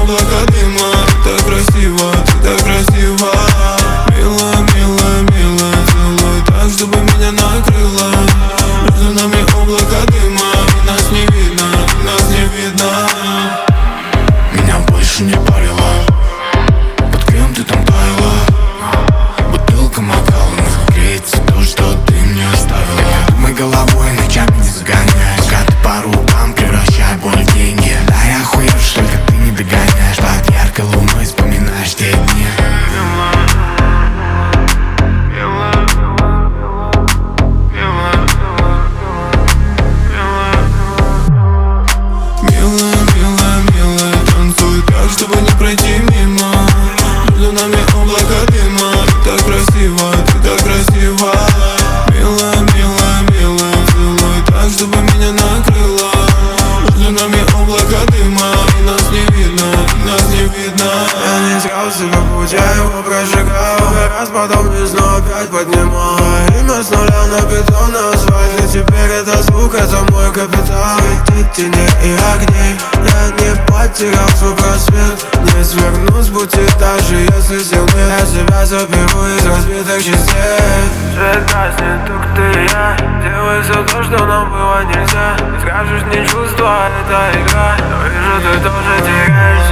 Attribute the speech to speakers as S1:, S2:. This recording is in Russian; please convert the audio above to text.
S1: облака дыма. Так красиво, ты так красиво. Милая, милая, милая, целуй так, чтобы меня накрыло. Между нами облака дыма, и нас не видно, нас не видно. Меня больше не парило, под кем ты там таяла. Бутылка макала, но греется то, что ты мне оставила. Мы головой ночами не загоняешь, пока ты по рукам превращай боль в деньги. Да я охуел, что только ты не догоняешь. Под яркой луной вспоминаешь те дни. Чтобы не пройти мимо. Между нами облака дыма. Ты так красиво, ты так красиво. Милая, милая, милая, целуй так, чтобы меня накрыло. Между нами облака дыма, и нас не видно, нас не видно.
S2: Я не искал себе путь, я его прожигал. Раз потом весну опять поднимаю. Имя с нуля на бетон, на асфальте. Теперь это звук, это мой капитал. Светит тени и огней. Я не потерял свой просвет. Не сверну с пути, даже если сил нет. Я себя заберу из разбитых частей. Свет гаснет, только ты и я. Делай все то, что нам было нельзя. Скажешь, не чувства, это игра. Но вижу, ты тоже теряешься.